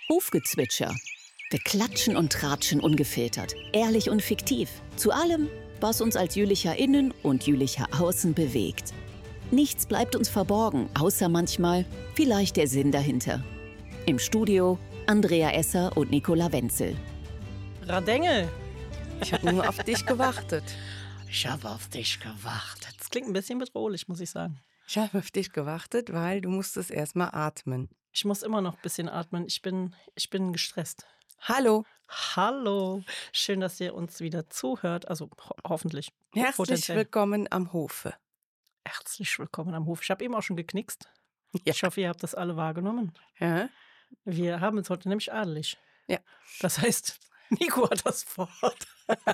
Hufgezwitscher. Wir klatschen und tratschen ungefiltert, ehrlich und fiktiv. Zu allem, was uns als Jülicher innen und Jülicher außen bewegt. Nichts bleibt uns verborgen, außer manchmal vielleicht der Sinn dahinter. Im Studio Andrea Esser und Nicola Wenzel. Radengel. Ich habe nur auf dich gewartet. Ich habe auf dich gewartet. Das klingt ein bisschen bedrohlich, muss ich sagen. Ich habe auf dich gewartet, weil du musstest erstmal atmen. Ich muss immer noch ein bisschen atmen. Ich bin gestresst. Hallo. Hallo. Schön, dass ihr uns wieder zuhört. Also hoffentlich. Herzlich Potenziell. willkommen am Hofe. Herzlich willkommen am Hof. Ich habe eben auch schon geknickst. Ja. Ich hoffe, ihr habt das alle wahrgenommen. Ja. Wir haben es heute nämlich adelig. Ja. Das heißt, Nico hat das Wort.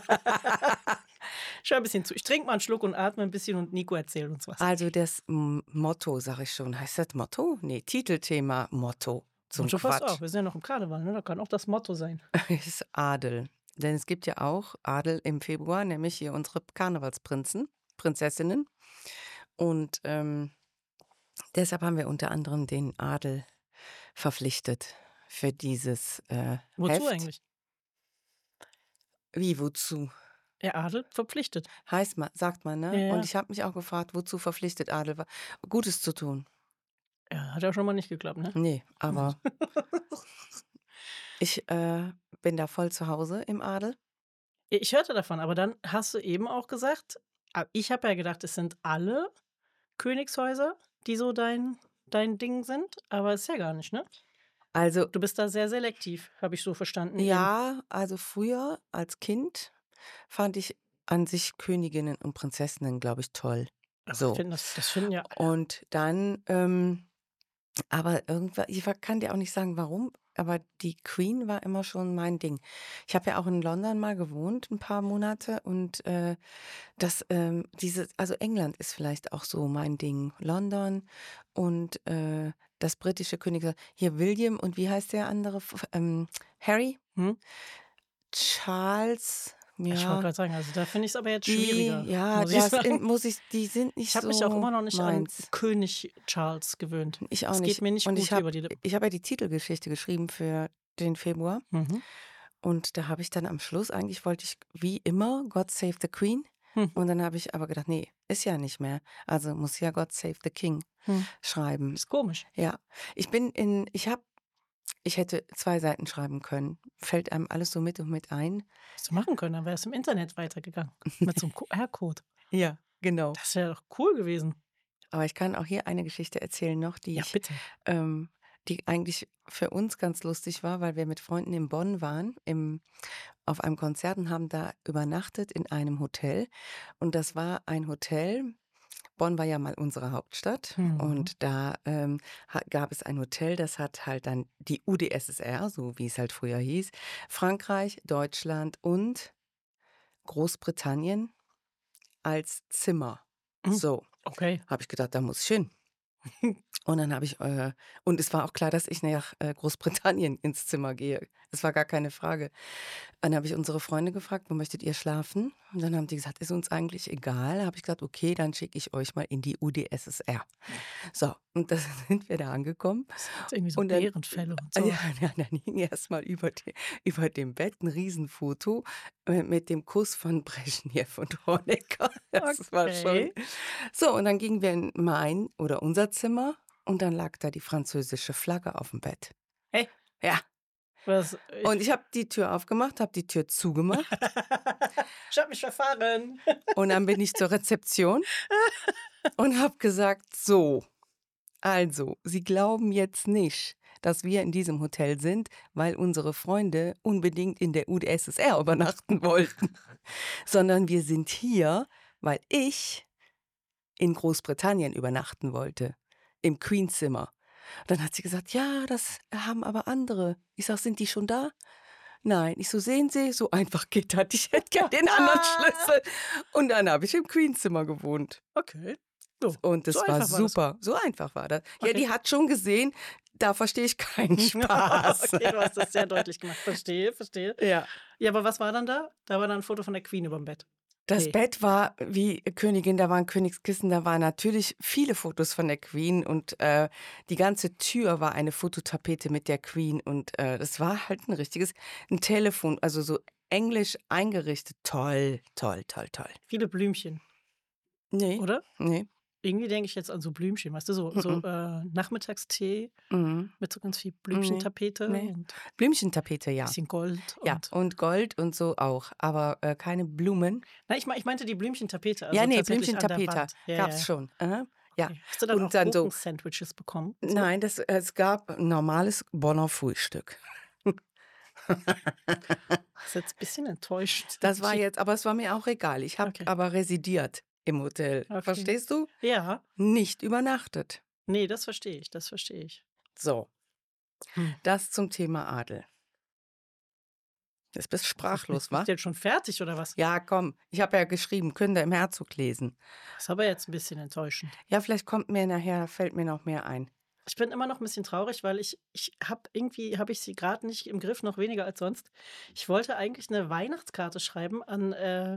Ich höre ein bisschen zu. Ich trinke mal einen Schluck und atme ein bisschen und Nico erzählt uns was. Also das Motto, sag ich schon. Heißt das Motto? Nee, Titelthema Motto. Zum Und so fast Quatsch. auch. Wir sind ja noch im Karneval, ne? Da kann auch das Motto sein. Ist Adel. Denn es gibt ja auch Adel im Februar, nämlich hier unsere Karnevalsprinzen, Prinzessinnen. Und deshalb haben wir unter anderem den Adel verpflichtet für dieses Wozu Heft. eigentlich? Wie, wozu? Der Adel verpflichtet. Heißt man, sagt man, ne? Ja. Und ich habe mich auch gefragt, wozu verpflichtet Adel war. Gutes zu tun. Ja, hat ja schon mal nicht geklappt, ne? Nee, aber ich bin da voll zu Hause im Adel. Ich hörte davon, aber dann hast du eben auch gesagt, ich habe ja gedacht, es sind alle Königshäuser, die so dein Ding sind, aber ist ja gar nicht, ne? Also, Du bist da sehr selektiv, habe ich so verstanden. ja, also früher als Kind fand ich an sich Königinnen und Prinzessinnen, glaube ich, toll. So. Das finden ja. Und dann, aber irgendwann, kann dir auch nicht sagen, warum, aber die Queen war immer schon mein Ding. Ich habe ja auch in London mal gewohnt, ein paar Monate, und also England ist vielleicht auch so mein Ding. London und das britische Königreich. Hier William und wie heißt der andere? Harry? Hm? Charles. Ich wollte Ja, gerade sagen, also da finde ich es aber jetzt die, schwieriger. ja, muss ich sagen. die sind nicht Ich habe so mich auch immer noch nicht meins. an König Charles gewöhnt. Ich auch Es nicht. geht mir nicht Und gut ich habe über die Lippen. ja die Titelgeschichte geschrieben für den Februar. Mhm. Und da habe ich dann am Schluss, eigentlich wollte ich wie immer God Save the Queen. Hm. Und dann habe ich aber gedacht, nee, ist ja nicht mehr. Also muss ja God Save the King schreiben. Ist komisch. Ja, ich hätte 2 Seiten schreiben können. Fällt einem alles so mit und mit ein. Hättest du machen können, dann wäre es im Internet weitergegangen. Mit so einem QR-Code. Ja, genau. Das wäre doch cool gewesen. Aber ich kann auch hier eine Geschichte erzählen noch, die Ja, ich bitte. die eigentlich für uns ganz lustig war, weil wir mit Freunden in Bonn waren, auf einem Konzert und haben da übernachtet in einem Hotel. Und das war ein Hotel. Bonn war ja mal unsere Hauptstadt. Mhm. Und da gab es ein Hotel, das hat halt dann die UdSSR, so wie es halt früher hieß, Frankreich, Deutschland und Großbritannien als Zimmer. Mhm. So, Okay. habe ich gedacht, da muss ich hin. Und dann habe ich, und es war auch klar, dass ich nach Großbritannien ins Zimmer gehe. Das war gar keine Frage. Dann habe ich unsere Freunde gefragt, wo möchtet ihr schlafen? Und dann haben die gesagt, ist uns eigentlich egal. Habe ich gesagt, okay, dann schicke ich euch mal in die UdSSR. So, und da sind wir da angekommen. Das sind irgendwie so Und dann- Bärenfälle und so. Ja, dann hing erst mal über dem Bett ein Riesenfoto mit dem Kuss von Brezhnev und Honecker. Das war schon. Okay. So, und dann gingen wir in mein oder unser Zimmer und dann lag da die französische Flagge auf dem Bett. Hey. Ja, und ich habe die Tür aufgemacht, habe die Tür zugemacht Ich habe mich verfahren. und dann bin ich zur Rezeption und habe gesagt, so, also, Sie glauben jetzt nicht, dass wir in diesem Hotel sind, weil unsere Freunde unbedingt in der UdSSR übernachten wollten, sondern wir sind hier, weil ich in Großbritannien übernachten wollte, im Queenszimmer. Dann hat sie gesagt, ja, das haben aber andere. Ich sag, sind die schon da? Nein. Ich so, sehen Sie, so einfach geht das. Ich hätte gerne den anderen Schlüssel. Und dann habe ich im Queenszimmer gewohnt. Okay. So. Und das So war einfach war das. super. So einfach war das. Ja, Okay. die hat schon gesehen, da verstehe ich keinen Spaß. Okay, du hast das sehr deutlich gemacht. Verstehe. Ja. Ja, aber was war dann da? Da war dann ein Foto von der Queen überm Bett. Das Nee. Bett war wie Königin, da waren Königskissen, da waren natürlich viele Fotos von der Queen und die ganze Tür war eine Fototapete mit der Queen und das war halt ein Telefon, also so englisch eingerichtet. Toll, toll, toll, toll. Viele Blümchen, Nee, oder? nee. Irgendwie denke ich jetzt an so Blümchen, weißt du, so Mhm. Nachmittagstee Mhm. mit so ganz viel Nee, Blümchentapete nee. und Blümchentapete, ja. bisschen Gold Ja, und und Gold und so auch, aber keine Blumen. ich meinte die Blümchentapete, Ja, also nee, tatsächlich an der Blümchentapete Wand. Ja, ja, gab's ja. schon. Aha, ja. Okay. Hast du dann Und auch dann so Gurken-Sandwiches bekommen und so? nein, es gab 'n normales Bonner Frühstück. Das ist jetzt ein bisschen enttäuscht. Das war jetzt aber es war mir auch egal. Ich habe Okay, aber residiert im Hotel. okay. Verstehst du? Ja, Nicht übernachtet. nee, das verstehe ich, das verstehe ich. So, Hm. das zum Thema Adel. Jetzt bist sprachlos, Bist wa? du jetzt schon fertig oder was? Ja, komm, ich habe ja geschrieben, könnt ihr im Herzog lesen. Das ist aber jetzt ein bisschen enttäuschend. Ja, vielleicht kommt mir nachher fällt mir noch mehr ein. Ich bin immer noch ein bisschen traurig, weil ich habe ich sie gerade nicht im Griff, noch weniger als sonst. Ich wollte eigentlich eine Weihnachtskarte schreiben an,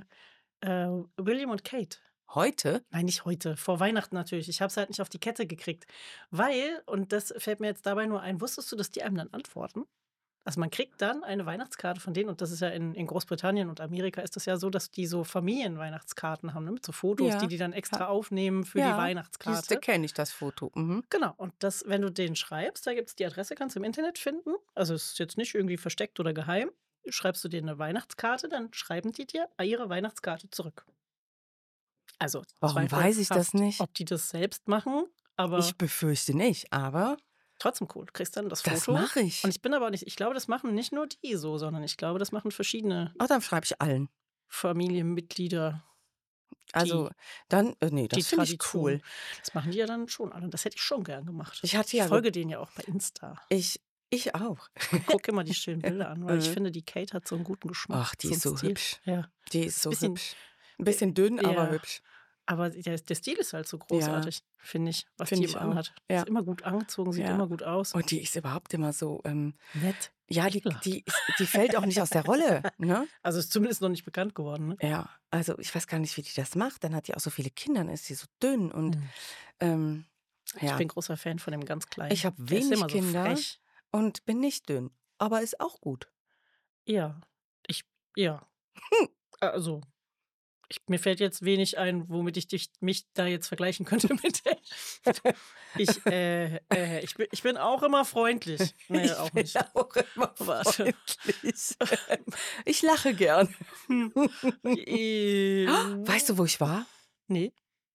William und Kate. Heute? Nein, nicht heute, vor Weihnachten natürlich. Ich habe es halt nicht auf die Kette gekriegt, weil und das fällt mir jetzt dabei nur ein, wusstest du, dass die einem dann antworten? Also, man kriegt dann eine Weihnachtskarte von denen und das ist ja in Großbritannien und Amerika ist das ja so, dass die so Familienweihnachtskarten haben, ne, mit so Fotos, die Ja, die dann ja, extra aufnehmen für die ja, siehste, Weihnachtskarte. kenne ich das Foto. Mhm. Genau, und das wenn du denen schreibst, da gibt's die Adresse, kannst du im Internet finden. Also, es ist jetzt nicht irgendwie versteckt oder geheim. Schreibst du denen 'ne Weihnachtskarte, dann schreiben die dir ihre Weihnachtskarte zurück. Also, Warum weiß ich das zweifelhaft, nicht? ob die das selbst machen, aber Ich befürchte nicht, aber trotzdem cool. Du kriegst dann das das Foto mache und ich. ich bin aber nicht ich glaube, das machen nicht nur die so, sondern ich glaube, das machen verschiedene Oh, dann schreibe ich allen. Familienmitglieder, Also, die dann ne, die das finde ich Tradition cool. das machen die ja dann schon alle und das hätte ich schon gern gemacht. Ich hatte Ich ja ge folge denen ja auch bei Insta ich auch. und gucke immer die schönen Bilder an, weil ich Mhm. finde, die Kate hat so 'n guten Geschmack, Ach, die so 'n ist so Stil. hübsch. Ja, Die ist ist so bisschen hübsch. 'N bisschen dünn, aber ja, hübsch. aber der Stil ist halt so Ja, großartig, finde ich, was die finde ich immer auch. anhat. Ist Ja, immer gut angezogen, sieht ja. immer gut aus. Und die ist überhaupt immer so, Nett. ja, Klar. die fällt auch nicht aus der Rolle, ne? Also, ist zumindest noch nicht bekannt geworden, ne? Ja, also, ich weiß gar nicht, wie die das macht. Dann hat die auch so viele Kinder, dann ist sie so dünn und, Mhm. ähm, Ich ja. bin großer Fan von dem ganz Ich Kleinen. habe Der ist wenig immer so Kinder frech. und bin nicht dünn, aber ist auch gut. Ja, ich ja, also, mir fällt jetzt wenig ein, womit ich mich da jetzt vergleichen könnte mit der ich bin auch immer freundlich. Ne, Ich auch bin nicht. auch immer Warte. freundlich. Ich lache gern. Hm. Weißt du, wo ich war? Ne.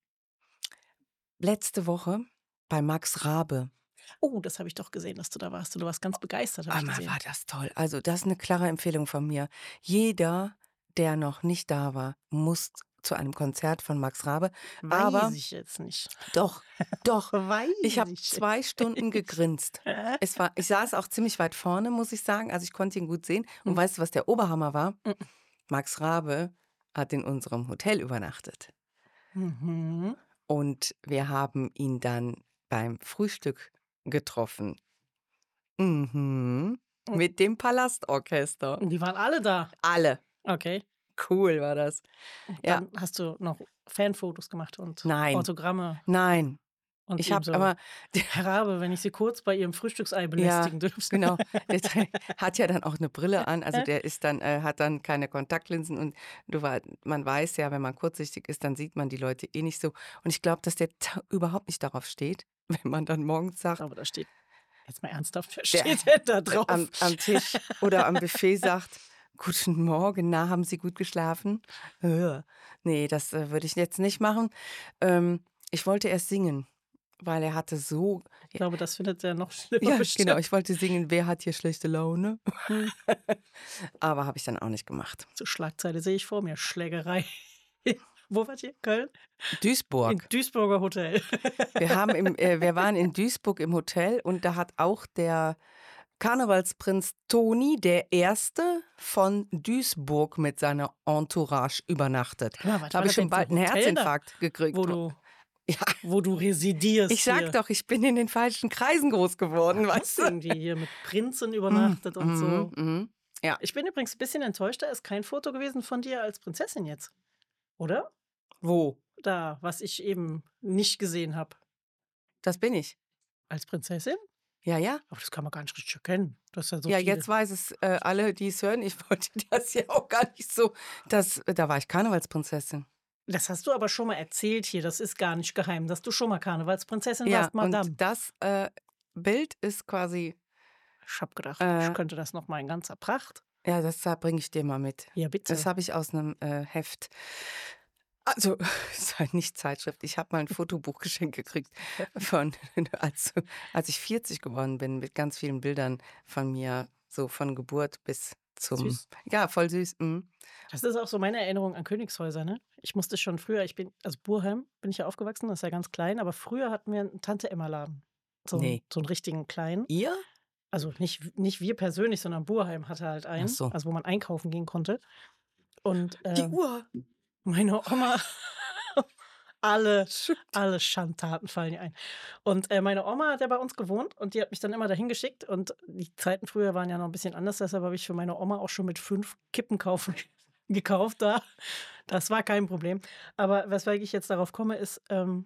Letzte Woche bei Max Rabe. Oh, das habe ich doch gesehen, dass du da warst. Du warst ganz begeistert, habe ich Einmal gesehen. war das toll. Also, das ist 'ne klare Empfehlung von mir. Jeder, der noch nicht da war, muss zu einem Konzert von Max Rabe. Weiß Aber ich jetzt nicht. doch, doch, Weiß ich habe ich 2 Stunden nicht. gegrinst. Ich saß auch ziemlich weit vorne, muss ich sagen. Also, ich konnte ihn gut sehen. Und Mhm. weißt du, was der Oberhammer war? Mhm. Max Rabe hat in unserem Hotel übernachtet. Mhm. Und wir haben ihn dann beim Frühstück getroffen. Mhm. Mhm. Mit dem Palastorchester. Und die waren alle da? Alle. Okay. Cool war das. Ja. Dann hast du noch Fanfotos gemacht und Nein, Autogramme nein. und Ich ihm habe so: aber „Herr Rabe, wenn ich Sie kurz bei Ihrem Frühstücksei ja, belästigen dürfte." genau. Der hat ja dann auch eine Brille an. Also, der ist dann hat dann keine Kontaktlinsen und man weiß ja, wenn man kurzsichtig ist, dann sieht man die Leute eh nicht so. Und ich glaube, dass der überhaupt nicht darauf steht, wenn man dann morgens sagt Aber da steht jetzt mal ernsthaft, wer der steht denn da drauf? am Tisch oder am Buffet sagt: „Guten Morgen, na, haben Sie gut geschlafen?“ Ne, das, würde ich jetzt nicht machen. Ich wollte erst singen, weil er hatte so Ich glaube, das findet er noch schlimmer ja, genau, bestimmt. ich wollte singen: „Wer hat hier schlechte Laune?“ Hm, Aber habe ich dann auch nicht gemacht. so Schlagzeile sehe ich vor mir, Schlägerei. Wo wart ihr? Köln? Im Duisburg. Duisburger Hotel. Wir waren in Duisburg im Hotel und da hat auch der Karnevalsprinz Toni, der Erste von Duisburg mit seiner Entourage übernachtet. Hör mal, was Da war habe ich das schon denn für bald ein einen Hotel da, Herzinfarkt gekriegt. Ja, wo du residierst ich sag hier? doch, ich bin in den falschen Kreisen groß geworden, Hast weißt du du? irgendwie hier mit Prinzen übernachtet und so? Mhm. Ja. Ich bin übrigens ein bisschen enttäuscht, da ist kein Foto gewesen von dir als Prinzessin jetzt. oder? Wo? Da, was ich eben nicht gesehen habe. Das bin ich. Als Prinzessin? Ja, ja. Aber das kann man gar nicht richtig erkennen. Das ist ja so Ja, viele. jetzt weiß es alle, die es hören. Ich wollte das ja auch gar nicht so. Da war ich Karnevalsprinzessin. Das hast du aber schon mal erzählt hier. Das ist gar nicht geheim, dass du schon mal Karnevalsprinzessin Ja, warst, Madame. und das Bild ist quasi, Ich habe gedacht, Äh. ich könnte das noch mal in ganzer Pracht. ja, das bringe ich dir mal mit. Ja, bitte. Das habe ich aus einem Heft. Also, es ist halt nicht Zeitschrift. Ich habe mal ein Fotobuch geschenkt gekriegt von, als ich 40 geworden bin, mit ganz vielen Bildern von mir, so von Geburt bis zum. Süß. Ja, voll süß. Das ist auch so meine Erinnerung an Königshäuser, ne? Ich musste schon früher, also Burheim bin ich ja aufgewachsen, das ist ja ganz klein, aber früher hatten wir einen Tante-Emma-Laden. Nee. So einen richtigen kleinen. Ihr? Also nicht wir persönlich, sondern Burheim hatte halt einen, so. also wo man einkaufen gehen konnte. Und Die Uhr. meine Oma, alle Schandtaten fallen ihr ein. Und meine Oma hat ja bei uns gewohnt und die hat mich dann immer dahin geschickt. Und die Zeiten früher waren ja noch ein bisschen anders, deshalb habe ich für meine Oma auch schon mit 5 Kippen gekauft da. Das war kein Problem. Aber weswegen ich jetzt darauf komme, ist,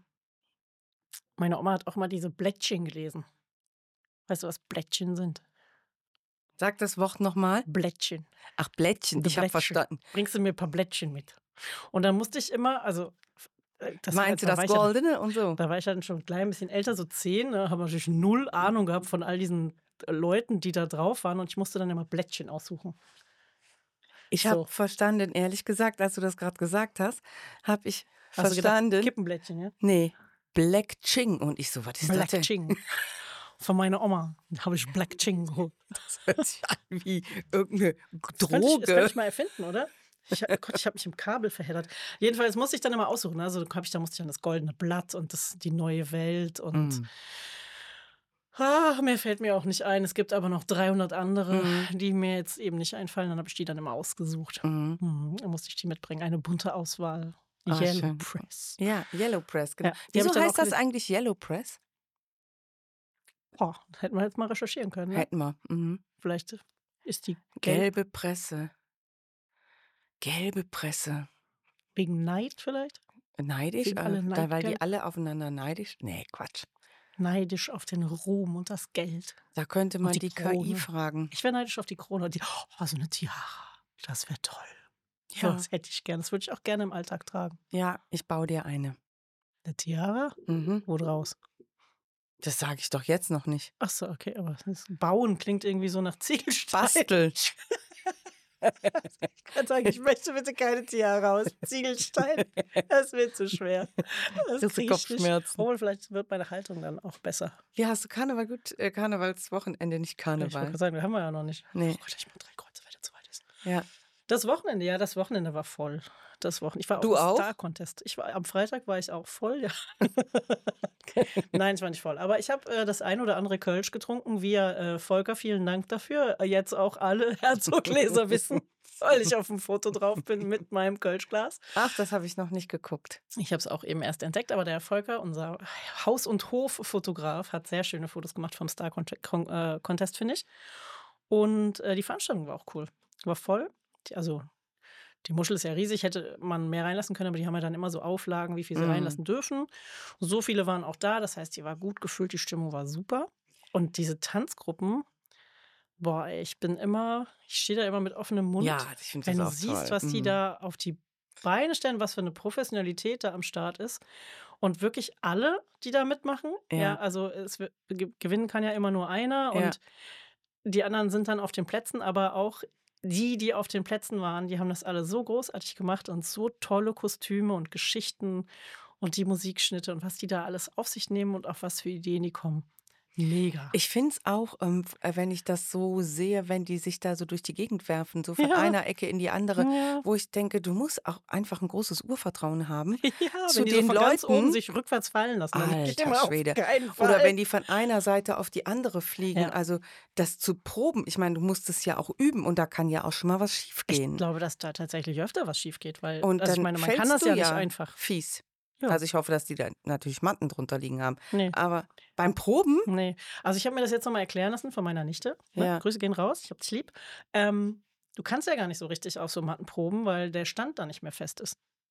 meine Oma hat auch mal diese Blättchen gelesen. Weißt du, was Blättchen sind? Sag das Wort nochmal. Blättchen. Ach, Blättchen. Ich habe Blättchen. verstanden. Bringst du mir ein paar Blättchen mit? Und dann musste ich immer, also Meinst du da das war ich ja, Goldene und so? da war ich dann schon ein klein bisschen älter, so 10, ne, habe natürlich null Ahnung gehabt von all diesen Leuten, die da drauf waren und ich musste dann immer Blättchen aussuchen. Ich So. habe verstanden, ehrlich gesagt, als du das gerade gesagt hast, habe ich Hast du gedacht, verstanden. Kippenblättchen, ja? Nee, Black Ching. Und ich so, was ist das Black denn? Ching. Von meiner Oma habe ich Black Ching geholt. Das hört sich an wie irgendeine Das könnte ich Droge. mal erfinden, oder? Ich habe mich im Kabel verheddert. Jedenfalls musste ich dann immer aussuchen. Ne? Also da musste ich dann das Goldene Blatt und die neue Welt und mehr fällt mir auch nicht ein. Es gibt aber noch 300 andere, die mir jetzt eben nicht einfallen. Dann habe ich die dann immer ausgesucht. Dann musste ich die mitbringen. Eine bunte Auswahl. Ah, Yellow schön. Press. Ja, Yellow Press, genau. Ja, die hab Wieso ich dann heißt auch das eigentlich Yellow Press? Oh, hätten wir jetzt mal recherchieren können. Ne? Hätten wir. Vielleicht ist die gelb Gelbe Presse. Gelbe Presse. wegen Neid vielleicht? Neidisch? Wegen alle Weil die Neidgelb? alle aufeinander neidisch? Nee, Quatsch. Neidisch auf den Ruhm und das Geld. Da könnte man die die Krone. KI fragen. Ich wäre neidisch auf die Krone. So eine Tiara. Das wäre toll. Ja. Das hätte ich gerne. Das würde ich auch gerne im Alltag tragen. Ja, ich baue dir eine. Eine Tiara? Wo draus? Das sage ich doch jetzt noch nicht. Ach so, okay. Aber das Bauen klingt irgendwie so nach Ziegelstein. Bastel. Ich kann sagen, ich möchte bitte keine Tiara aus Ziegelstein. Das wird zu schwer. Das Kriegst du krieg ich nicht. Kopfschmerzen. Obwohl, vielleicht wird meine Haltung dann auch besser. Wie hast du Karneval gut? Karnevalswochenende, nicht Ich wollte Karneval. gerade sagen, das haben wir ja noch nicht. Nee. Oh Gott, ich mache 3 Kreuze, weil der zu weit ist. Ja. Das Wochenende war voll. Ich war Du auf dem auch? Star-Contest. Am Freitag war ich auch voll, ja. Nein, ich war nicht voll. Aber ich habe das ein oder andere Kölsch getrunken, via Volker. Vielen Dank dafür. Jetzt auch alle Herzogleser wissen, weil ich auf dem Foto drauf bin mit meinem Kölschglas. Ach, das habe ich noch nicht geguckt. Ich habe es auch eben erst entdeckt, aber der Volker, unser Haus- und Hof-Fotograf, hat sehr schöne Fotos gemacht vom Star-Contest, finde ich. Und die Veranstaltung war auch cool. War voll. Die Muschel ist ja riesig, hätte man mehr reinlassen können, aber die haben ja dann immer so Auflagen, wie viel sie reinlassen dürfen. So viele waren auch da, das heißt, die war gut gefüllt, die Stimmung war super. Und diese Tanzgruppen, boah, ey, ich stehe da immer mit offenem Mund. Ja, ich finde Wenn das du auch siehst, toll. was die da auf die Beine stellen, was für eine Professionalität da am Start ist. Und wirklich alle, die da mitmachen. Ja. Also gewinnen kann ja immer nur einer. Ja. Und die anderen sind dann auf den Plätzen, aber auch die auf den Plätzen waren, die haben das alle so großartig gemacht und so tolle Kostüme und Geschichten und die Musikschnitte und was die da alles auf sich nehmen und auf was für Ideen die kommen. Mega. Ich finde es auch, wenn ich das so sehe, wenn die sich da so durch die Gegend werfen, so von Ja. einer Ecke in die andere, Ja. wo ich denke, du musst auch einfach ein großes Urvertrauen haben. Ja, zu wenn die den so von ganz Leuten- oben sich rückwärts fallen lassen. dann geht Alter immer auf Schwede. keinen Fall. Oder wenn die von einer Seite auf die andere fliegen, Ja. also das zu proben, ich meine, du musst es ja auch üben und da kann ja auch schon mal was Ich schiefgehen. glaube, dass da tatsächlich öfter was schief geht, weil Und also ich dann meine, man fällst kann das du ja nicht einfach. fies. Ja. Also ich hoffe, dass die da natürlich Matten drunter liegen haben. Nee. Aber beim Proben, Nee. Also ich habe mir das jetzt nochmal erklären lassen von meiner Nichte. Ne? Ja. Grüße gehen raus, ich hab dich lieb. Du kannst ja gar nicht so richtig auf so Matten proben, weil der Stand da nicht mehr fest ist.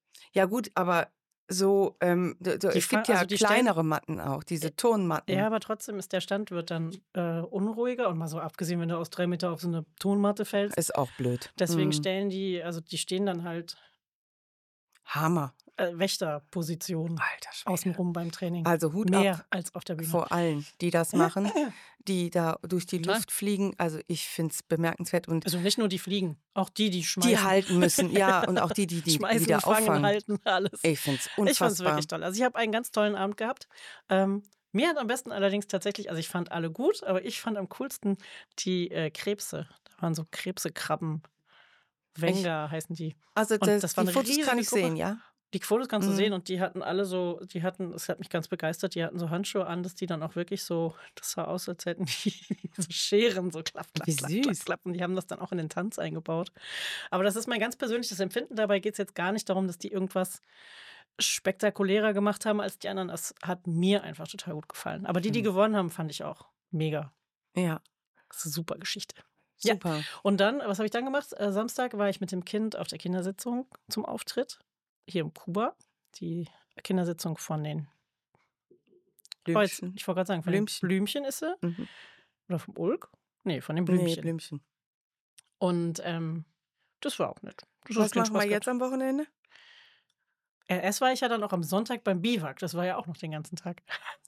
Ja gut, aber so, Die es gibt also ja die stellen kleinere Matten auch, diese ja, Tonmatten. aber trotzdem ist der Stand wird dann, unruhiger und mal so abgesehen, wenn du aus 3 Meter auf so eine Tonmatte fällst. Ist auch blöd. Deswegen Mhm. stellen die also die stehen dann halt, Hammer. Wächterposition Alter Schwede. außenrum beim Training. Also Hut ab Mehr als auf der Bühne. vor allen, die das machen, die da durch die Total. Luft fliegen. Also, ich finde es bemerkenswert und Also nicht nur die fliegen, auch die, die die schmeißen. halten müssen. Ja, und auch die Schmeißen, wieder fangen, auffangen. halten, alles. Ich finde es Ich fand es unfassbar. wirklich toll. Also, ich habe einen ganz tollen Abend gehabt. Mir hat am besten allerdings tatsächlich also, ich fand alle gut, aber ich fand am coolsten die, Krebse. Da waren so Krebsekrabben. Ich Wenger heißen die. Also, Und das war die 'ne Fotos kann riesige ich Gruppe. sehen, ja? Die Fotos kannst du sehen Mhm. und die hatten alle so es hat mich ganz begeistert, die hatten so Handschuhe an, dass die dann auch wirklich so das sah aus, als hätten die so Scheren, so klapp, klapp, Wie klapp, klapp, süß. klapp und die haben das dann auch in den Tanz eingebaut. Aber das ist mein ganz persönliches Empfinden. Dabei geht's jetzt gar nicht darum, dass die irgendwas spektakulärer gemacht haben als die anderen. Das hat mir einfach total gut gefallen. Aber die Mhm. gewonnen haben, fand ich auch mega. Ja, Das ist 'ne super Geschichte. Ja, super. und dann was habe ich dann gemacht? Samstag war ich mit dem Kind auf der Kindersitzung zum Auftritt hier im Kuba. Die Kindersitzung von den Blümchen. ich wollte grad sagen, von den Blümchen. Blümchen ist sie Mhm. oder vom Ulk? Ne, von den Ne, Blümchen. Blümchen. Und, das war auch nett. Das hat Was viel machen wir Spaß jetzt gehabt. am Wochenende? Erst war ich ja dann auch am Sonntag beim Biwak. Das war ja auch noch den ganzen Tag.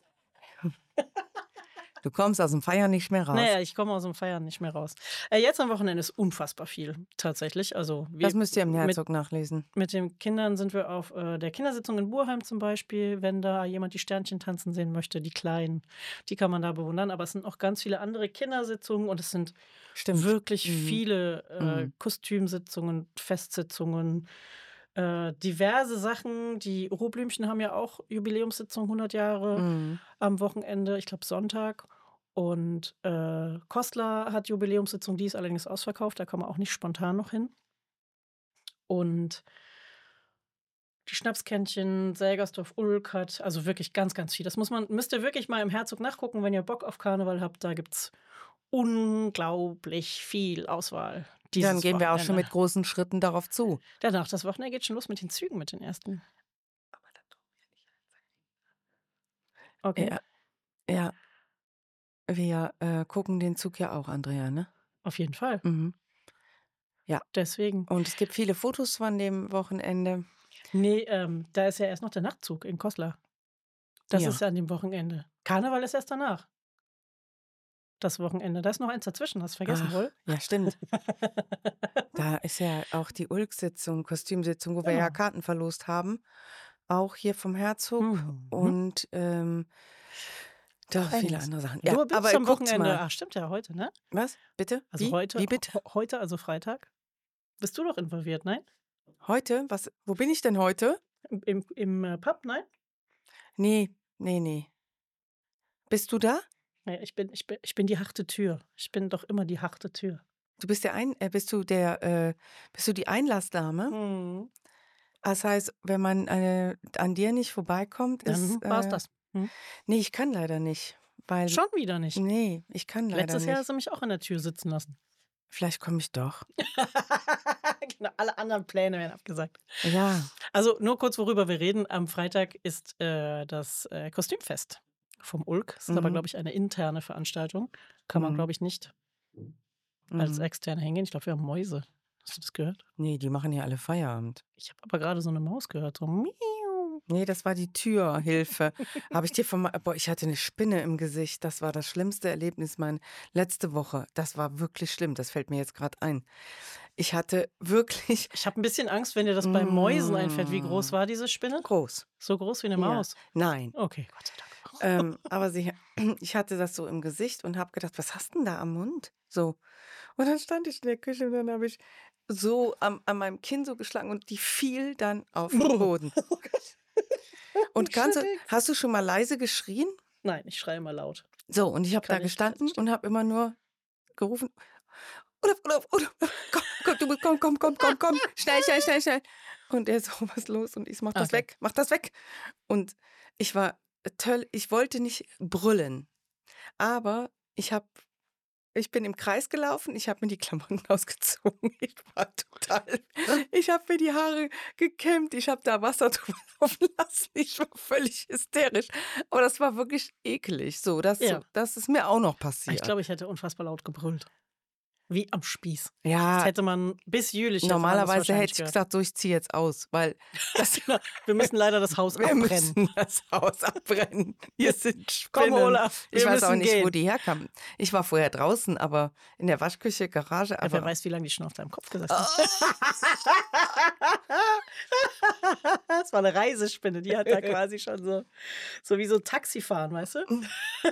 Du kommst aus'm Feiern nicht mehr Na raus. ja, ich komme aus'm Feiern nicht mehr raus. Jetzt am Wochenende ist unfassbar viel tatsächlich. Also, Das wir müsst ihr im mit Herzog nachlesen. Mit den Kindern sind wir auf, der Kindersitzung in Burheim zum Beispiel, wenn da jemand die Sternchen tanzen sehen möchte, die Kleinen, die kann man da bewundern. Aber es sind auch ganz viele andere Kindersitzungen und es sind Stimmt. wirklich Mhm. viele, Mhm. Kostümsitzungen, Festsitzungen, diverse Sachen. Die Ruhrblümchen haben ja auch Jubiläumssitzung 100 Jahre Mhm. am Wochenende, ich glaube Sonntag. Und, Kostler hat Jubiläumssitzung, die ist allerdings ausverkauft, da kann man auch nicht spontan noch hin. Und die Schnapskännchen, Sägersdorf, Ulk hat also wirklich ganz, ganz viel. Das müsst ihr wirklich mal im Herzog nachgucken, wenn ihr Bock auf Karneval habt. Da gibt's unglaublich viel Auswahl Dann dieses gehen wir auch schon Wochenende. mit großen Schritten darauf zu. Danach das Wochenende geht schon los mit den Zügen, mit den ersten. Okay, Ja, ja. Wir, gucken den Zug ja auch, Andrea, ne? auf jeden Fall. Mhm. Ja. Deswegen. Und es gibt viele Fotos von dem Wochenende. Ne, da ist ja erst noch der Nachtzug in Goslar. Das ist Ja. ja an dem Wochenende. Karneval ist erst danach, das Wochenende. Da ist noch eins dazwischen. Hast du vergessen Ach, wohl? ja, stimmt. Da ist ja auch die Ulk-Sitzung, Kostümsitzung, wo wir ja Genau. Karten verlost haben, auch hier vom Herzog Mhm. und, doch Noch viele einiges. andere Sachen. Ja, Ja, du bist aber am guckt's Wochenende mal. stimmt ja, heute, ne? Was? Bitte? Also Wie? heute Wie bitte? heute, also Freitag, bist du doch involviert, nein? Heute? Was wo bin ich denn heute? Im Pub, nein? Ne, ne. Bist du da? Ja, ich bin die harte Tür. Ich bin doch immer die harte Tür. Du bist bist du die Einlassdame? Mhm. Das heißt, wenn man, an dir nicht vorbeikommt, ist, Dann war's das. Mhm. ne, ich kann leider nicht, weil Schon wieder nicht. ne, ich kann leider Letztes Jahr hast nicht. du mich auch an der Tür sitzen lassen. Vielleicht komme ich doch. Genau, alle anderen Pläne werden abgesagt. Ja. Also, nur kurz, worüber wir reden. Am Freitag ist, das, Kostümfest vom Ulk. Es ist aber, Mhm. glaube ich, eine interne Veranstaltung. Kann man, Mhm. glaube ich, nicht als Mhm. Externe hingehen. Ich glaube, wir haben Mäuse. Hast du das gehört? Ne, die machen ja alle Feierabend. Ich habe aber gerade so 'ne Maus gehört, so miau. Ne, das war die Türhilfe. Habe ich dir von mei boah, ich hatte 'ne Spinne im Gesicht. Das war das schlimmste Erlebnis letzte Woche. Das war wirklich schlimm. Das fällt mir jetzt grad ein. Ich hatte wirklich Ich habe 'n bisschen Angst, wenn dir das bei Mäusen einfällt. Wie groß war diese Spinne? groß. So groß wie 'ne Ja. Maus? Nein. Okay, Gott sei Dank. Aber ich hatte das so im Gesicht und habe gedacht: „Was hast 'n da am Mund?“ So. Und dann stand ich in der Küche und dann habe ich so an meinem Kinn so geschlagen und die fiel dann auf 'n Boden. Oh Gott. Und ganz Schrecklich. hast du schon mal leise geschrien? Nein, ich schreie immer laut. So, und ich habe da Kann ich gestanden feststellen. und habe immer nur gerufen: Olaf, komm, du musst komm, schnell, schnell, schnell, schnell.“ Und er so: „Was ist los?“ Und ich so: Okay. Mach das weg.“ Und ich war ich wollte nicht brüllen, aber ich habe Ich bin im Kreis gelaufen, ich habe mir die Klamotten ausgezogen. Ich habe mir die Haare gekämmt, ich habe da Wasser drüber laufen lassen. Ich war völlig hysterisch. Aber das war wirklich eklig. Ja. Das ist mir auch noch Ich passiert. glaube, ich hätte unfassbar laut gebrüllt. Wie am Spieß. Das Ja, hätte man, bis Jülich hätte man das normalerweise wahrscheinlich hätte ich gehört. gesagt, so, ich ziehe jetzt aus, weil Genau. Wir müssen leider das Haus wir abbrennen. müssen das Haus abbrennen. Hier sind Komm, Spinnen. Olaf, Ich wir weiß auch müssen nicht, wo gehen. die herkamen. Ich war vorher draußen, aber in der Waschküche, Garage, Ja, wer aber weiß, wie lange die schon auf deinem Kopf gesessen hat. Oh, Das war eine Reisespinne, die hat da quasi schon so wie so Taxifahren, weißt du?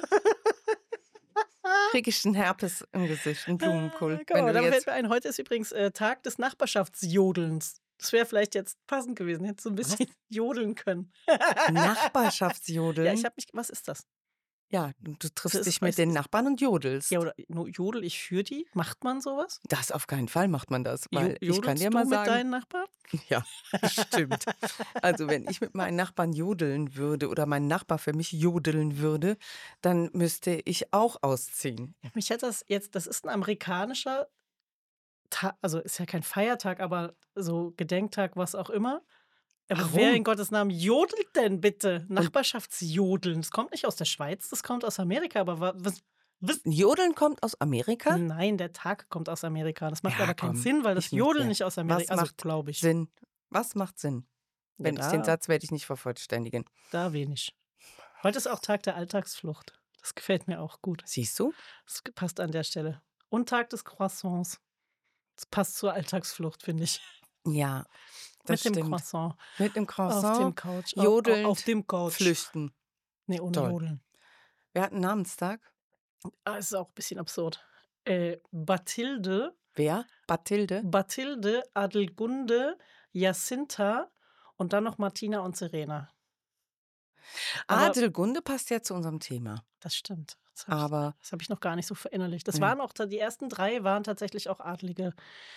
kriege ich einen Herpes im Gesicht, einen Blumenkohl. Guck Wenn mal, du da fällt jetzt mir ein, heute ist übrigens Tag des Nachbarschaftsjodelns. Das wäre vielleicht jetzt passend gewesen, hättest du ein bisschen jodeln können. Ja, Nachbarschaftsjodeln. was ist das? Ja, du triffst Das ist- dich mit den ist- Nachbarn und jodelst. Ja, oder nur jodel ich für die? Macht man sowas? Das auf keinen Fall macht man das, weil ich kann Jodelst dir du mal mit sagen, deinen Nachbarn? ja, stimmt. Also wenn ich mit meinen Nachbarn jodeln würde oder mein Nachbar für mich jodeln würde, dann müsste ich auch ausziehen. Mich hätte das ist ein amerikanischer Tag, also ist ja kein Feiertag, aber so Gedenktag, was auch immer. Aber wer Warum? in Gottes Namen jodelt denn bitte? Nachbarschaftsjodeln. Das kommt nicht aus der Schweiz, das kommt aus Amerika. Aber was? Jodeln kommt aus Amerika? Nein, der Tag kommt aus Amerika. Das macht Ja, aber keinen komm, Sinn, weil das ich mit Jodeln dir. nicht aus Was Amerika, also macht glaube ich. Sinn? Was macht Sinn? Ja, Wenn ich den da, Satz werde ich nicht vervollständigen. da wenig. Heute ist auch Tag der Alltagsflucht. Das gefällt mir auch gut. Siehst du? Das passt an der Stelle. Und Tag des Croissants. Das passt zur Alltagsflucht, finde ich. Ja, das Mit dem stimmt. Croissant. Mit dem Auf dem Croissant, Couch. jodelnd, Auf dem Couch. flüchten. Nee, ohne Toll. Jodeln. Wir hatten Namenstag. Es ist auch ein bisschen absurd. Bathilde, Wer? Bathilde? Adelgunde, Jacinta und dann noch Martina und Serena. Aber Adelgunde passt ja zu unserem Thema. das stimmt. Aber Das habe ich noch gar nicht so verinnerlicht. Das Ja. waren auch, die ersten 3 waren tatsächlich auch adlige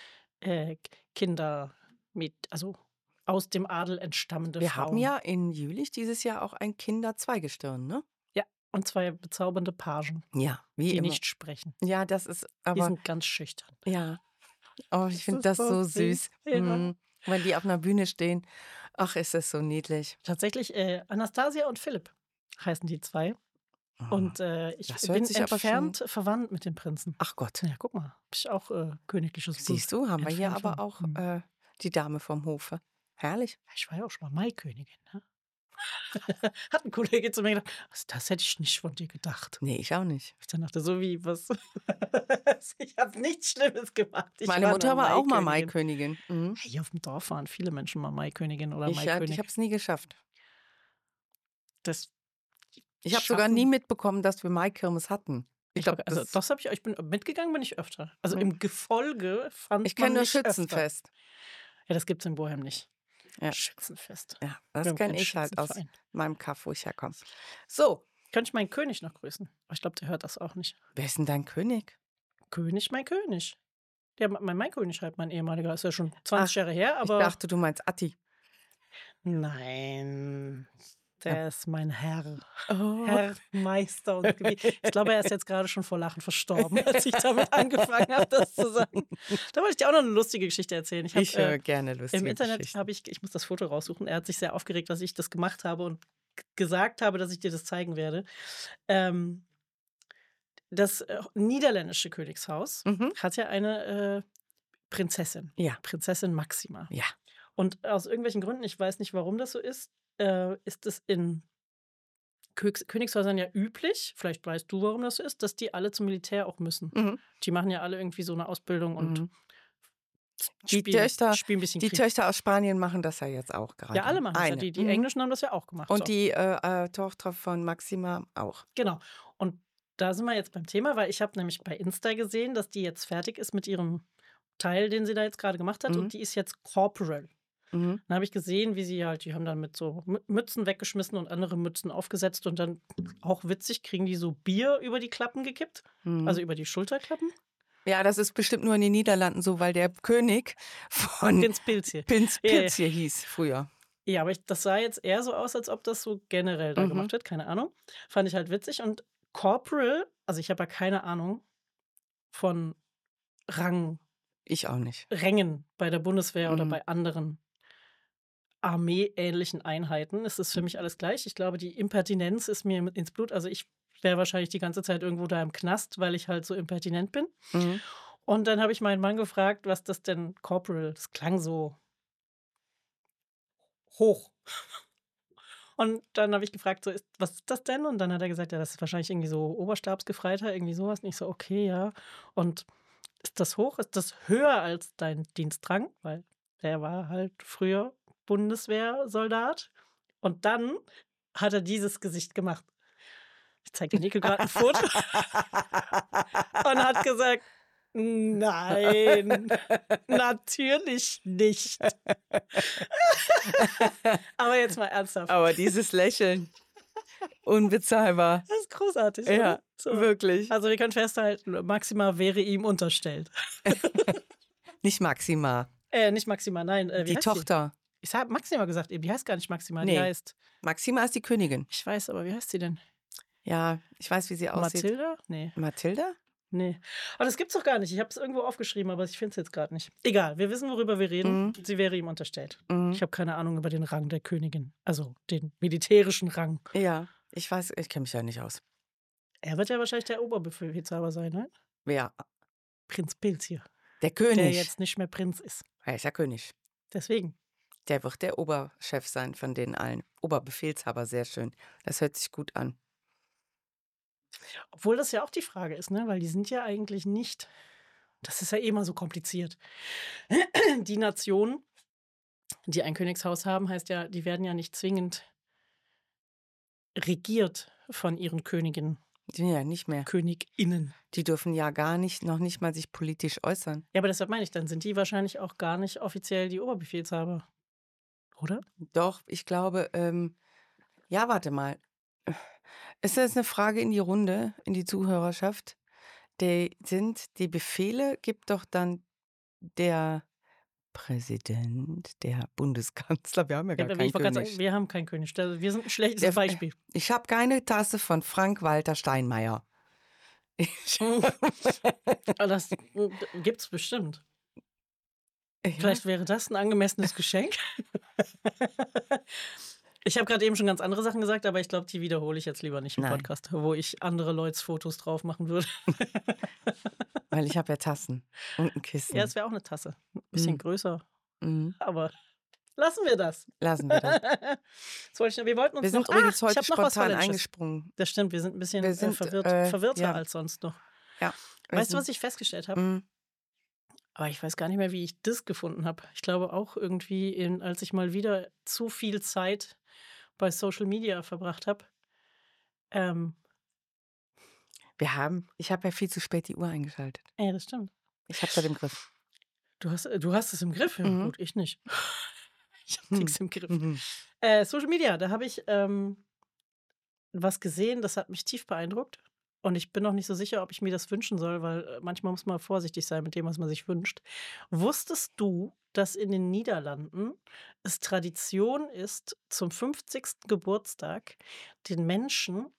Kinder, also aus dem Adel entstammende wir haben Frauen. ja in Jülich dieses Jahr auch ein Kinderzweigestirn, ne? Ja, und 2 bezaubernde Pagen, Ja, wie die immer. nicht sprechen. Ja, das ist Die aber, sind ganz schüchtern. ja. Oh, ich Das finde ist das so so süß. süß. Ja. Wenn die auf einer Bühne stehen. Ach, ist das so niedlich. Tatsächlich, Anastasia und Philipp heißen die 2. Und ich Das hört bin sich aber entfernt verwandt mit dem Prinzen. Ach Gott. Ja, guck mal, hab ich auch königliches Blut. Siehst du, haben wir hier Entfernt aber von. auch Mhm. die Dame vom Hofe. Herrlich. Ich war ja auch schon mal Maikönigin. Ne? Hat ein Kollege zu mir gedacht, das hätte ich nicht von dir gedacht. Nee, ich auch nicht. Ich dachte, so wie, was? Ich habe nichts Schlimmes gemacht. Ich Meine war Mutter nur war auch mal Maikönigin. Maikönigin. Mhm. Hier auf dem Dorf waren viele Menschen mal Maikönigin oder Ich Maikönig. habe es nie geschafft. Das Ich habe sogar nie Schaffen- mitbekommen, dass wir Maikirmes hatten. Ich glaube, also das habe ich bin mitgegangen, bin ich öfter. Also Mhm. im Gefolge fand ich kenne man nur mich öfter. Schützenfest. Ja, das gibt's in Bohem nicht. Ja. Schützenfest. Ja, Wir das haben kenne keinen ich halt aus Schützenverein. meinem Kaff, wo ich herkomme. So, Könnte ich meinen König noch grüßen? Aber ich glaube, der hört das auch nicht. wer ist denn dein König? König, mein König. Ja, mein König halt, mein ehemaliger. Ist ja schon 20 Jahre her, Ich aber dachte, du meinst Atti. nein, der ist mein Herr. Oh. Herr, Meister und Gebiet. Ich glaube, er ist jetzt gerade schon vor Lachen verstorben, als ich damit angefangen habe, das zu sagen. Da wollte ich dir auch noch eine lustige Geschichte erzählen. Ich Ich habe höre gerne lustige im Internet Geschichten. habe ich muss das Foto raussuchen. Er hat sich sehr aufgeregt, dass ich das gemacht habe und gesagt habe, dass ich dir das zeigen werde. Das niederländische Königshaus Mhm. hat ja eine Prinzessin. Ja. Prinzessin Maxima. Ja. Und aus irgendwelchen Gründen, ich weiß nicht, warum das so ist es in Königshäusern ja üblich, vielleicht weißt du, warum das so ist, dass die alle zum Militär auch müssen. Mhm. Die machen ja alle irgendwie so eine Ausbildung und Mhm. Die spielen ein bisschen Die Krieg. Töchter aus Spanien machen das ja jetzt auch gerade. Ja, alle machen das ja. Eine. Die Mhm. Englischen haben das ja auch gemacht. Und so. die Tochter von Maxima auch. Genau. Und da sind wir jetzt beim Thema, weil ich habe nämlich bei Insta gesehen, dass die jetzt fertig ist mit ihrem Teil, den sie da jetzt gerade gemacht hat. Mhm. Und die ist jetzt Corporal. Mhm. Dann habe ich gesehen, wie sie halt, die haben dann mit so Mützen weggeschmissen und andere Mützen aufgesetzt. Und dann, auch witzig, kriegen die so Bier über die Klappen gekippt. Mhm. Also über die Schulterklappen. Ja, das ist bestimmt nur in den Niederlanden so, weil der König von Prinz Pilzje. Prinz Ja, Pilz hier hieß früher. Ja, aber das sah jetzt eher so aus, als ob das so generell da Mhm. gemacht wird. Keine Ahnung. Fand ich halt witzig. Und Corporal, also ich habe ja keine Ahnung, von Ich auch nicht. Rängen bei der Bundeswehr oder Mhm. bei anderen armeeähnlichen Einheiten. Es ist für mich alles gleich. Ich glaube, die Impertinenz ist mir ins Blut. Also ich wäre wahrscheinlich die ganze Zeit irgendwo da im Knast, weil ich halt so impertinent bin. Mhm. Und dann habe ich meinen Mann gefragt, was das denn Corporal, das klang so hoch. Und dann habe ich gefragt, so, was ist das denn? Und dann hat er gesagt, ja, das ist wahrscheinlich irgendwie so Oberstabsgefreiter, irgendwie sowas. Und ich so, okay, ja. Und ist das hoch? Ist das höher als dein Dienstrang? Weil der war halt früher Bundeswehrsoldat. Und dann hat er dieses Gesicht gemacht. Ich zeige Nico gerade ein Foto und hat gesagt, nein, natürlich nicht. Aber jetzt mal ernsthaft. Aber dieses Lächeln, unbezahlbar. Das ist großartig, Ja, oder? So. wirklich. Also wir können festhalten, Maxima wäre ihm unterstellt. Nicht Maxima, Nicht Maxima, nein. Wie die heißt Tochter. Ich habe Maxima gesagt, eben. Die heißt gar nicht Maxima, Nee. die heißt, Maxima ist die Königin. ich weiß, aber wie heißt sie denn? Ja, ich weiß, wie sie aussieht. Mathilda? Nee. Mathilda? Nee. Aber das gibt's doch gar nicht. Ich habe es irgendwo aufgeschrieben, aber ich finde es jetzt gerade nicht. Egal, wir wissen, worüber wir reden. Mhm. Sie wäre ihm unterstellt. Mhm. Ich habe keine Ahnung über den Rang der Königin. Also den militärischen Rang. Ja, ich weiß, ich kenne mich ja nicht aus. Er wird ja wahrscheinlich der Oberbefehlshaber sein, ne? Wer? Prinz Pilz hier. Der Der König. jetzt nicht mehr Prinz ist. Er ist ja König. Deswegen. Der wird der Oberchef sein von denen allen. Oberbefehlshaber, sehr schön. Das hört sich gut an. Obwohl das ja auch die Frage ist, ne? Weil die sind ja eigentlich nicht. Das ist ja eh immer so kompliziert. Die Nationen, die ein Königshaus haben, heißt ja, die werden ja nicht zwingend regiert von ihren Königinnen, Die sind ja nicht mehr. KönigInnen. Die dürfen ja gar nicht, noch nicht mal sich politisch äußern. Ja, aber deshalb meine ich, dann sind die wahrscheinlich auch gar nicht offiziell die Oberbefehlshaber. Oder? Doch, ich glaube, ja, warte mal. Ist das eine Frage in die Runde, in die Zuhörerschaft? Die Befehle gibt doch dann der Präsident, der Bundeskanzler. Wir haben ja Ja, gar aber keinen ich wollte gerade sagen, König. wir haben keinen König. Wir sind ein schlechtes Der- Beispiel. Ich habe keine Tasse von Frank-Walter Steinmeier. Aber das gibt's bestimmt. Ja. Vielleicht wäre das ein angemessenes Geschenk. Ich habe gerade eben schon ganz andere Sachen gesagt, aber ich glaube, die wiederhole ich jetzt lieber nicht im Nein. Podcast, wo ich andere Leute's Fotos drauf machen würde. Weil ich habe ja Tassen und ein Kissen. Ja, es wäre auch eine Tasse. Ein bisschen Mhm. größer, Mhm. aber lassen wir das. Lassen wir das. Wir wollten uns Wir sind noch. übrigens Ich heute habe noch was spontan Falsches. eingesprungen. Das stimmt, wir sind ein bisschen Wir sind, verwirrter ja. als sonst noch. Ja. Weißt du, was ich festgestellt habe? Mhm. Aber ich weiß gar nicht mehr, wie ich das gefunden habe. Ich glaube auch irgendwie, als ich mal wieder zu viel Zeit bei Social Media verbracht habe. Ich habe ja viel zu spät die Uhr eingeschaltet. Ja, das stimmt. Ich habe das im Griff. Du hast es im Griff? Ja, Mhm. gut, ich nicht. Ich habe Hm. nichts im Griff. Mhm. Social Media, da habe ich was gesehen, das hat mich tief beeindruckt. Und ich bin noch nicht so sicher, ob ich mir das wünschen soll, weil manchmal muss man vorsichtig sein mit dem, was man sich wünscht. Wusstest du, dass in den Niederlanden es Tradition ist, zum 50. Geburtstag den Menschen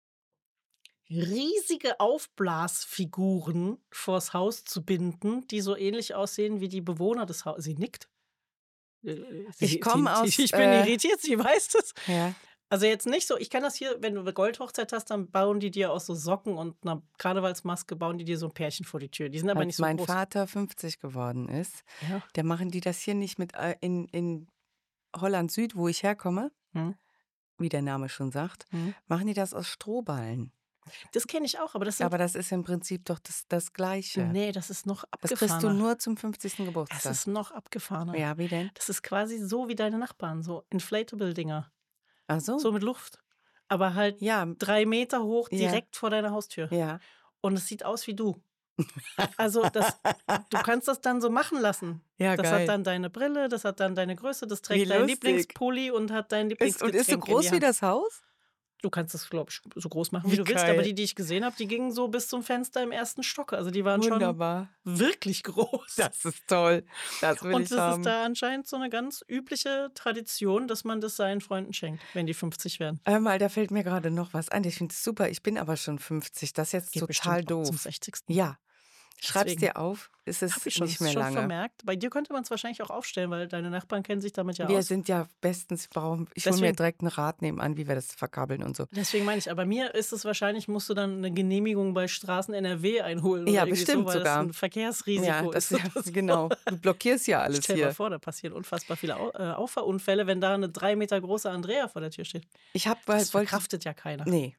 riesige Aufblasfiguren vors Haus zu binden, die so ähnlich aussehen wie die Bewohner des Hauses? Sie nickt. Ich komme aus, Ich bin irritiert, sie weiß das. Ja. Also jetzt nicht so, ich kann das hier, wenn du eine Goldhochzeit hast, dann bauen die dir aus so Socken und einer Karnevalsmaske, bauen die dir so ein Pärchen vor die Tür. Die sind aber nicht Als so mein groß. Vater 50 geworden ist, Ja. da machen die das hier nicht mit in Holland Süd, wo ich herkomme, Hm. wie der Name schon sagt, Hm. machen die das aus Strohballen. Das kenne ich auch, aber das sind, Aber das ist im Prinzip doch das Gleiche. nee, das ist noch Das kriegst du abgefahrener. nur zum 50. Das Geburtstag. ist noch abgefahrener. Ja, wie denn? Das ist quasi so wie deine Nachbarn, so Inflatable-Dinger, Ach so. so mit Luft. Aber halt Ja, 3 Meter hoch, Ja. direkt vor deiner Haustür. ja. Und es sieht aus wie du. Also du kannst das dann so machen lassen. Ja, Das geil. hat dann deine Brille, das hat dann deine Größe, das Wie trägt dein lustig. Lieblingspulli und hat dein Und Lieblingsgetränk ist so in die groß wie Hand. das Haus? Du kannst es, glaube ich, so groß machen, wie Wie du willst. Aber geil. die ich gesehen habe, die gingen so bis zum Fenster im ersten Stock. Also die waren Wunderbar. schon wirklich groß. Das ist toll. Das will Und ich das haben. ist da anscheinend so eine ganz übliche Tradition, dass man das seinen Freunden schenkt, wenn die 50 werden. Hör mal, da fällt mir gerade noch was ein. Ich finde es super. Ich bin aber schon 50. Das ist jetzt Geht total bestimmt auch zum doof. 60. Ja, Schreib's Deswegen dir auf, ist habe es ich schon, nicht ist mehr schon lange. vermerkt. Bei dir könnte man es wahrscheinlich auch aufstellen, weil deine Nachbarn kennen sich damit ja Wir aus. sind ja bestens, ich hole mir Deswegen, direkt ein Rad nebenan, wie wir das verkabeln und so. deswegen meine ich, aber mir ist es wahrscheinlich, musst du dann eine Genehmigung bei Straßen NRW einholen oder Ja, irgendwie so, bestimmt weil das sogar. ein Ja, Verkehrsrisiko das ist ja, oder so. genau. Du blockierst ja alles Stell dir mal hier. vor, da passieren unfassbar viele Auffahrunfälle, wenn da eine 3 Meter große Andrea vor der Tür steht. Ich habe Das wollte, verkraftet ja keiner. nee,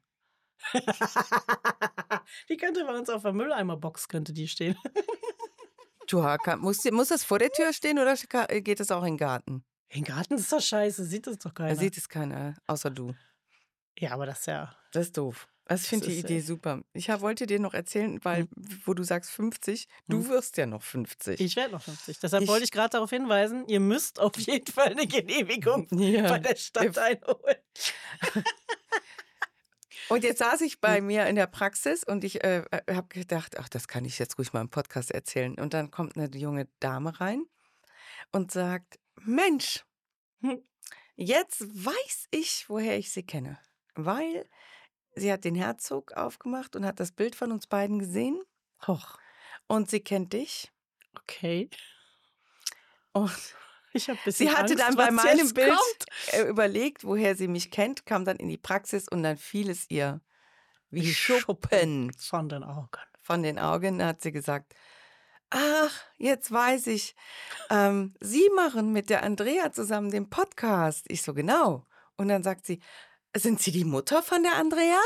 Die könnte bei uns auf der Mülleimerbox könnte die stehen. muss das vor der Tür stehen oder geht das auch in den Garten? Im Garten ist das scheiße, sieht das doch Da keiner. sieht es keiner, außer du. Ja, aber das ist ja, Das ist doof. Also ich das finde die ist Idee super. Ich wollte dir noch erzählen, weil, hm, wo du sagst 50, du hm. wirst ja noch 50. Ich werde noch 50. Deshalb wollte Ich, ich gerade darauf hinweisen, ihr müsst auf jeden Fall eine Genehmigung bei ja. der Stadt einholen. Und jetzt saß ich bei Hm. mir in der Praxis und ich habe gedacht, ach, das kann ich jetzt ruhig mal im Podcast erzählen. Und dann kommt eine junge Dame rein und sagt, Mensch, Hm. jetzt weiß ich, woher ich sie kenne. Weil sie hat den Herzog aufgemacht und hat das Bild von uns beiden gesehen Och, und sie kennt dich. okay. Und Ich habe ein sie bisschen hatte Angst, dann bei was meinem jetzt Bild kommt. überlegt, woher sie mich kennt, kam dann in die Praxis und dann fiel es ihr wie Wie Schuppen Schuppen von den Augen. von den Augen. Da hat sie gesagt, ach, jetzt weiß ich, Sie machen mit der Andrea zusammen den Podcast. Ich so, genau. Und dann sagt sie, sind Sie die Mutter von der Andrea?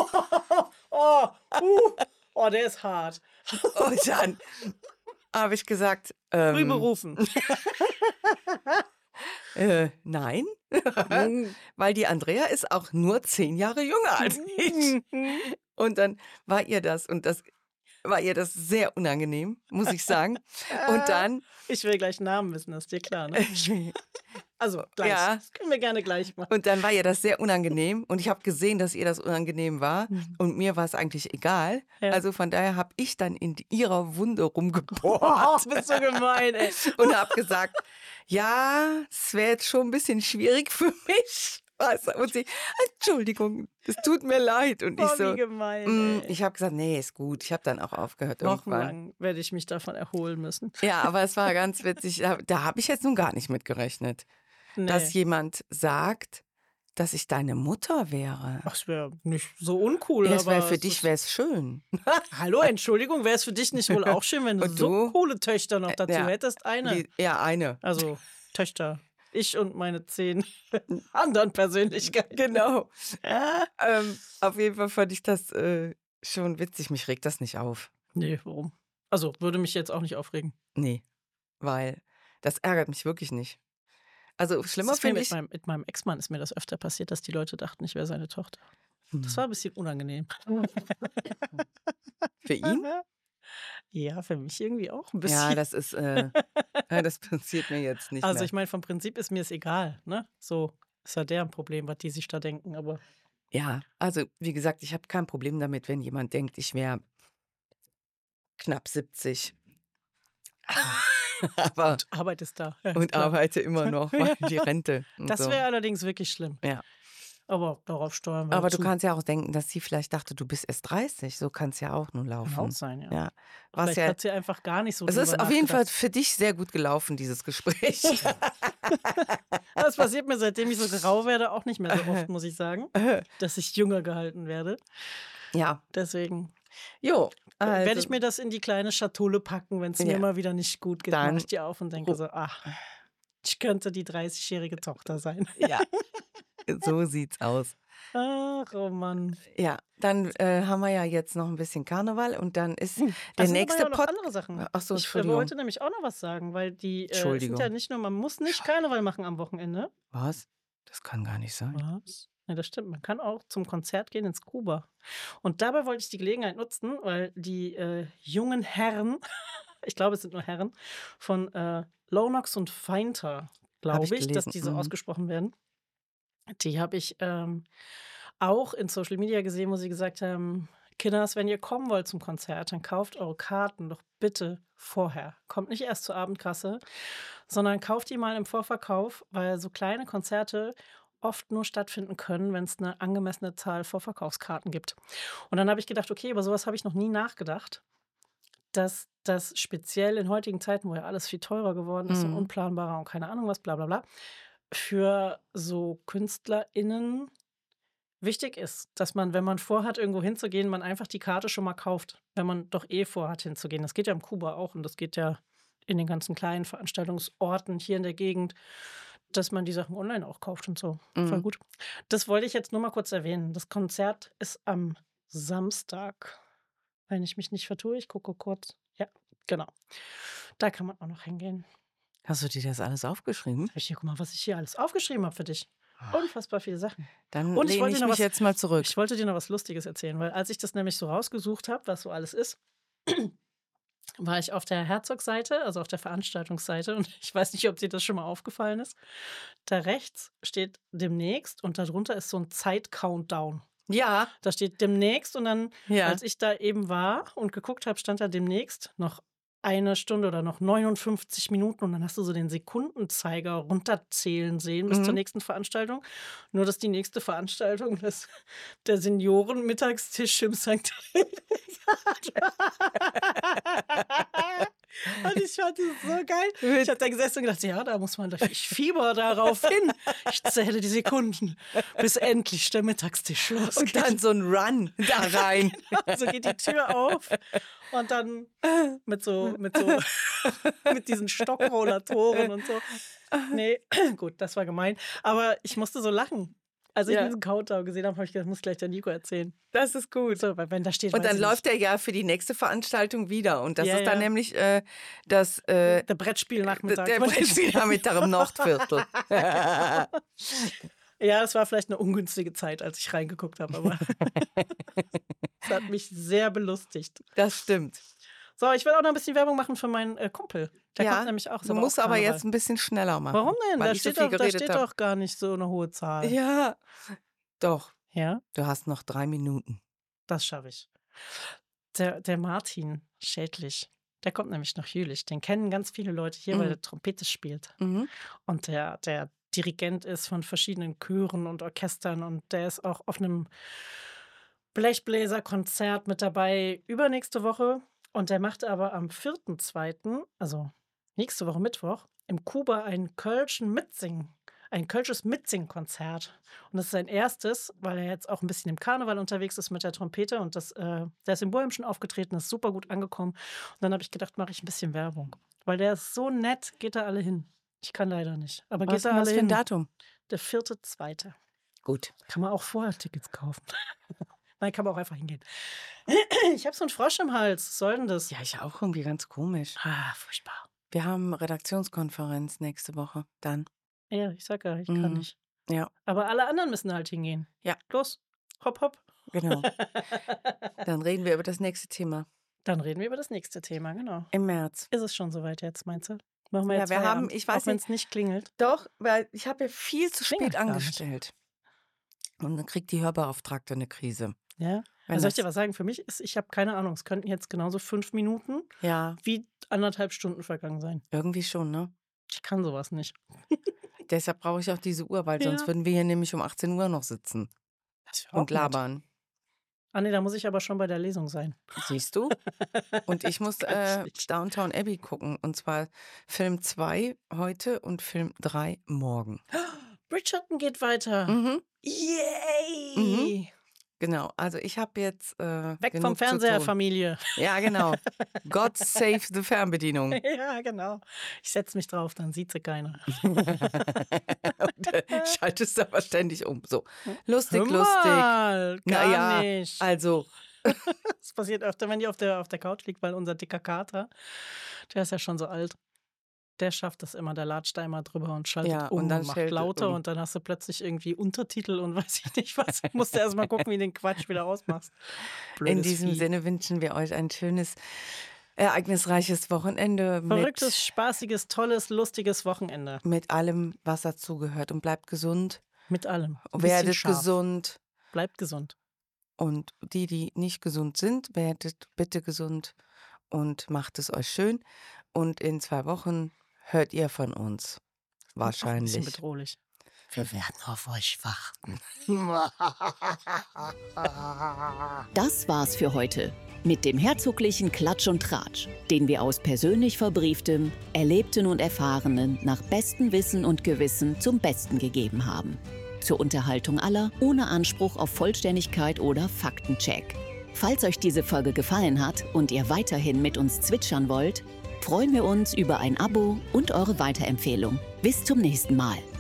Oh, der ist hart. Und dann habe ich gesagt, Früh berufen. nein, Hm. weil die Andrea ist auch nur 10 Jahre jünger als ich. Und dann war ihr das sehr unangenehm, muss ich sagen. Und dann, Ich will gleich Namen wissen, das ist dir klar, ne? Also gleich. ja, Das können wir gerne gleich machen. und dann war ihr das sehr unangenehm und ich habe gesehen, dass ihr das unangenehm war und mir war es eigentlich egal. Ja. Also von daher habe ich dann in ihrer Wunde Oh, rumgebohrt bist du gemein, ey. und habe gesagt, ja, es wäre jetzt schon ein bisschen schwierig für mich. Und sie, Entschuldigung, es tut mir leid. Und ich Boah, wie so, gemein, ey. ich habe gesagt, nee, ist gut. Ich habe dann auch aufgehört irgendwann. Wochenlang werde ich mich davon erholen müssen. Ja, aber es war ganz witzig. Da habe ich jetzt nun gar nicht mit gerechnet, dass Nee. jemand sagt, dass ich deine Mutter wäre. Ach, es wäre nicht so uncool, Ja, es wäre aber für es dich ist... wäre es schön. Hallo, Entschuldigung, wäre es für dich nicht wohl auch schön, wenn du Und so du? coole Töchter noch dazu Ja, hättest? Eine. ja, eine. Also, Töchter. Ich und meine 10 anderen Persönlichkeiten. Genau. Auf jeden Fall fand ich das schon witzig. Mich regt das nicht auf. Nee, warum? Also, würde mich jetzt auch nicht aufregen. Nee, weil das ärgert mich wirklich nicht. Also schlimmer Das ist mir finde ich. mit meinem Ex-Mann ist mir das öfter passiert, dass die Leute dachten, ich wäre seine Tochter. Das war ein bisschen unangenehm. Für ihn? Ja, für mich irgendwie auch ein Ja, bisschen. das ist, das passiert mir jetzt nicht Also mehr. ich meine, vom Prinzip ist mir es egal, ne? So ist ja deren Problem, was die sich da denken, aber Ja, also wie gesagt, ich habe kein Problem damit, wenn jemand denkt, ich wäre knapp 70. Aber Arbeit ist da. Ja, ist und klar. arbeite immer noch, weil die Rente und Das so. wäre allerdings wirklich schlimm. Ja. Aber darauf steuern wir Aber du zu. kannst ja auch denken, dass sie vielleicht dachte, du bist erst 30. So kann es ja auch nun Kann auch laufen. sein, ja. Ja. Was Vielleicht ja, hat sie einfach gar nicht so es drüber ist auf jeden Fall nachgedacht. für dich sehr gut gelaufen, dieses Gespräch. Das passiert mir, seitdem ich so grau werde, auch nicht mehr so oft, muss ich sagen, dass ich jünger gehalten werde. Ja. Deswegen Jo, werde also, ich mir das in die kleine Schatulle packen, wenn es mir ja, mal wieder nicht gut geht. Mache dann, ich die auf und denke so, ach, ich könnte die 30-jährige Tochter sein. ja, so sieht's aus. Ach, oh Mann. Ja, dann haben wir ja jetzt noch ein bisschen Karneval und dann ist Da der sind aber nächste ja auch noch Pod. andere Sachen. Ach so, Ich Entschuldigung. wollte nämlich auch noch was sagen, weil die es sind ja Entschuldigung. nicht nur, man muss nicht Karneval machen am Wochenende. Was? Das kann gar nicht sein. Was? Ja, das stimmt. Man kann auch zum Konzert gehen ins Kuba. Und dabei wollte ich die Gelegenheit nutzen, weil die jungen Herren, ich glaube, es sind nur Herren, von Lonox und Feinter, Habe ich glaube ich, dass gelesen. die so ausgesprochen werden. Die habe ich auch in Social Media gesehen, wo sie gesagt haben, Kinders, wenn ihr kommen wollt zum Konzert, dann kauft eure Karten doch bitte vorher. Kommt nicht erst zur Abendkasse, sondern kauft die mal im Vorverkauf, weil so kleine Konzerte oft nur stattfinden können, wenn es eine angemessene Zahl Vorverkaufskarten gibt. Und dann habe ich gedacht, okay, über sowas habe ich noch nie nachgedacht, dass das speziell in heutigen Zeiten, wo ja alles viel teurer geworden ist und Mhm. unplanbarer und keine Ahnung was, bla bla bla, für so KünstlerInnen wichtig ist, dass man, wenn man vorhat, irgendwo hinzugehen, man einfach die Karte schon mal kauft, wenn man doch eh vorhat, hinzugehen. Das geht ja im Kuba auch und das geht ja in den ganzen kleinen Veranstaltungsorten hier in der Gegend, dass man die Sachen online auch kauft und so. Voll Mhm. gut. Das wollte ich jetzt nur mal kurz erwähnen. Das Konzert ist am Samstag, wenn ich mich nicht vertue. Ich gucke kurz. Ja, genau. Da kann man auch noch hingehen. Hast du dir das alles aufgeschrieben? Ich hier, guck mal, was ich hier alles aufgeschrieben habe für dich. Unfassbar viele Sachen. Dann Und ich lehne wollte ich dir noch mich was, jetzt mal zurück. ich wollte dir noch was Lustiges erzählen, weil als ich das nämlich so rausgesucht habe, was so alles ist, war ich auf der Herzog-Seite, also auf der Veranstaltungsseite, und ich weiß nicht, ob dir das schon mal aufgefallen ist. Da rechts steht demnächst und darunter ist so ein Zeit-Countdown. Ja, Da steht demnächst und dann, ja. als ich da eben war und geguckt habe, stand da demnächst noch 1 Stunde oder noch 59 Minuten und dann hast du so den Sekundenzeiger runterzählen sehen bis zur Mhm. nächsten Veranstaltung. Nur, dass die nächste Veranstaltung der Senioren-Mittagstisch im St. Und ich fand das so geil. Ich habe da gesessen und gedacht, ja, da muss man, ich fieber darauf hin. Ich zähle die Sekunden, bis endlich der Mittagstisch Und losgeht. dann so ein Run da rein. So geht die Tür auf und dann mit diesen Stockrollatoren und so. Nee, gut, das war gemein. Aber ich musste so lachen. Als ich Ja. diesen Countdown gesehen habe, habe ich gedacht, muss gleich der Nico erzählen. Das ist gut. So, weil wenn da steht, Und weiß dann ich läuft er ja für die nächste Veranstaltung wieder. Und das Ja, ist dann ja. nämlich das nicht. Der Brettspielnachmittag. der Brettspielnachmittag im Nordviertel. Ja, das war vielleicht eine ungünstige Zeit, als ich reingeguckt habe, aber es hat mich sehr belustigt. Das stimmt. So, ich will auch noch ein bisschen Werbung machen für meinen Kumpel. Der Ja, kommt nämlich auch. ist Du musst auch aber Karneval. jetzt ein bisschen schneller machen. Warum denn? Weil Da ich so steht, viel doch, da geredet steht habe. doch gar nicht so eine hohe Zahl. Ja, doch. Ja, Du hast noch 3 Minuten. das schaffe ich. Der Martin Schädlich, der kommt nämlich nach Jülich. Den kennen ganz viele Leute hier, weil Mhm. der Trompete spielt. Mhm. Und der Dirigent ist von verschiedenen Chören und Orchestern und der ist auch auf einem Blechbläserkonzert mit dabei übernächste Woche. Und der macht aber am 4.2., also nächste Woche Mittwoch, im Kuba ein kölsches Mitsingkonzert. Und das ist sein erstes, weil er jetzt auch ein bisschen im Karneval unterwegs ist mit der Trompete. Und der ist in Bohem schon aufgetreten, ist super gut angekommen. Und dann habe ich gedacht, mache ich ein bisschen Werbung. Weil der ist so nett, geht da alle hin. Ich kann leider nicht. Aber Was geht ist da denn das alle für ein hin. Datum? Der 4.2. Gut. Kann man auch vorher Tickets kaufen. Nein, kann man auch einfach hingehen. Ich habe so einen Frosch im Hals. Was soll denn das? Ja, ich auch irgendwie ganz komisch. Furchtbar. Wir haben Redaktionskonferenz nächste Woche. Dann. Ja, ich sag ja, ich kann Mhm. nicht. Ja, Aber alle anderen müssen halt hingehen. Ja. Los, hopp, hopp. genau. Dann reden wir über das nächste Thema. Dann reden wir über das nächste Thema, genau. Im März. Ist es schon soweit jetzt, meinst du? Machen wir Ja, jetzt wir haben, Feierabend, ich weiß auch wenn nicht, es nicht klingelt. doch, weil ich habe ja viel zu Klingelt spät gar nicht. angestellt. Und dann kriegt die Hörbeauftragte eine Krise. Ja? Wenn Also soll ich dir das- was sagen? Für mich ist, ich habe keine Ahnung, es könnten jetzt genauso 5 Minuten Ja, wie 1,5 Stunden vergangen sein. irgendwie schon, ne? Ich kann sowas nicht. Deshalb brauche ich auch diese Uhr, weil Ja. sonst würden wir hier nämlich um 18 Uhr noch sitzen Das wär auch und nett. labern. Ah nee, da muss ich aber schon bei der Lesung sein. Siehst du? Und ich muss Kann ich nicht. Downtown Abbey gucken. Und zwar Film 2 heute und Film 3 morgen. Bridgerton geht weiter. Mhm, Yay! genau. Also ich habe jetzt Weg vom genug zu Fernseher, tun. Familie. Ja, genau. God save the Fernbedienung. Ja, genau. Ich setze mich drauf, dann sieht sie keiner. Und schaltest aber ständig um. So, lustig, Hör lustig. mal, gar Naja, nicht. also, Das passiert öfter, wenn die auf der Couch liegt, weil unser dicker Kater, der ist ja schon so alt. Der schafft das immer, der latscht da immer drüber und schaltet Ja, um und dann und macht schaltet lauter um. und dann hast du plötzlich irgendwie Untertitel und weiß ich nicht was. Musst du erst mal gucken, wie du den Quatsch wieder ausmachst. in Blödes diesem Vieh. Sinne wünschen wir euch ein schönes, ereignisreiches Wochenende Verrücktes, spaßiges, tolles, lustiges Wochenende. mit allem, was dazugehört. Und bleibt gesund, Mit allem. Ein bisschen werdet scharf. gesund. Bleibt gesund. Und die nicht gesund sind, werdet bitte gesund und macht es euch schön. Und in 2 Wochen hört ihr von uns. Auch ein bisschen Wahrscheinlich. bedrohlich. Wir werden auf euch warten. Das war's für heute mit dem herzoglichen Klatsch und Tratsch, den wir aus persönlich Verbrieftem, Erlebten und Erfahrenen nach bestem Wissen und Gewissen zum Besten gegeben haben. Zur Unterhaltung aller, ohne Anspruch auf Vollständigkeit oder Faktencheck. Falls euch diese Folge gefallen hat und ihr weiterhin mit uns zwitschern wollt, freuen wir uns über ein Abo und eure Weiterempfehlung. Bis zum nächsten Mal.